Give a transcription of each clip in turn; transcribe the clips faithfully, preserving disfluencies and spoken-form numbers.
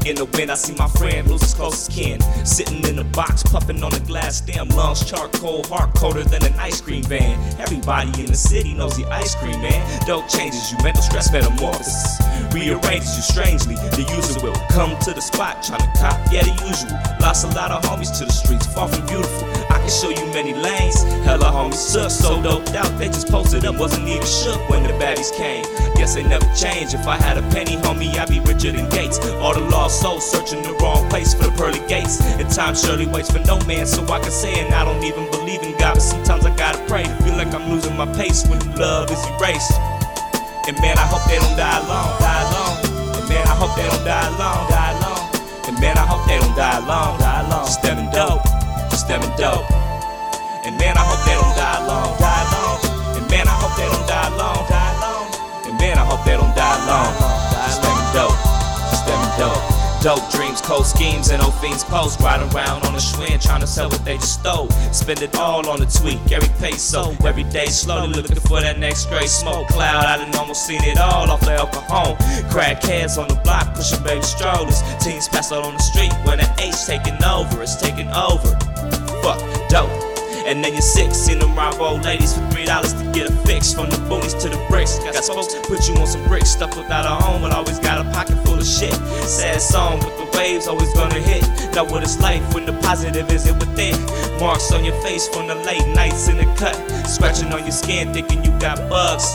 in the wind, I see my friend lose his closest kin, sitting in the box, puffing on the glass stem. Lungs charcoal, heart colder than an ice cream van. Everybody in the city knows the ice cream man. Dope changes you, mental stress metamorphosis rearranges you strangely. The user will come to the spot, trying to cop, yeah, the usual. Lost a lot of homies to the streets, far from beautiful. I can show you many lanes, hella homies took. So doped out, they just posted up, wasn't even shook when the baddies came. Guess they never changed. If I had a penny, homie, I'd be richer than Gates. All the lost souls searching the wrong place for the pearly gates. And time surely waits for no man, so I can say, and I don't even believe in God, but sometimes I gotta pray to feel like I'm losing my pace when love is erased. And man, I hope they don't die alone, die alone. And man, I hope they don't die alone, die alone. And man, I hope they don't die alone, die alone. Just them and dope, just them and dope. And man, I hope they don't die alone, die alone. And man, I hope they don't die alone, die alone. And man, I hope they don't die alone. Just them and dope, just them and dope. Dope dreams, cold schemes, and old fiends post. Riding around on a Schwinn, trying to sell what they just stole. Spend it all on a tweak, every peso. Every day slowly looking for that next gray smoke cloud. I done almost seen it all off the El Cajon. Crackheads on the block, pushing baby strollers. Teens pass out on the street when the H taking over. It's taking over. Fuck, dope. And then you're sick, seen them rob old ladies for three dollars to get a fix. From the boonies to the bricks, got folks put you on some bricks. Stuck without a home, but always got a pocket full of shit. Sad song, but the waves always gonna hit. Know what it's like when the positive isn't within. Marks on your face from the late nights in the cut. Scratching on your skin, thinking you got bugs.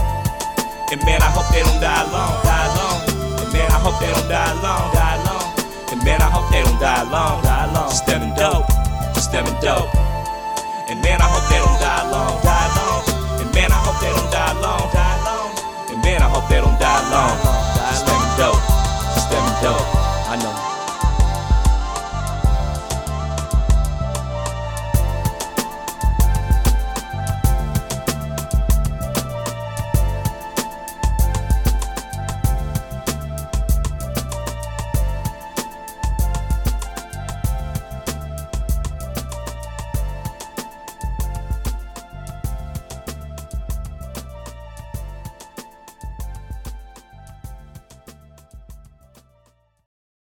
And man, I hope they don't die alone, die alone. And man, I hope they don't die alone, die alone. And man, I hope they don't die alone, die alone. Just them and dope, just them and dope. And man, I hope they don't die alone, die alone. And man, I hope they don't die alone, die alone. And man, I hope they don't die alone. Just them and dope, just them and dope. I know.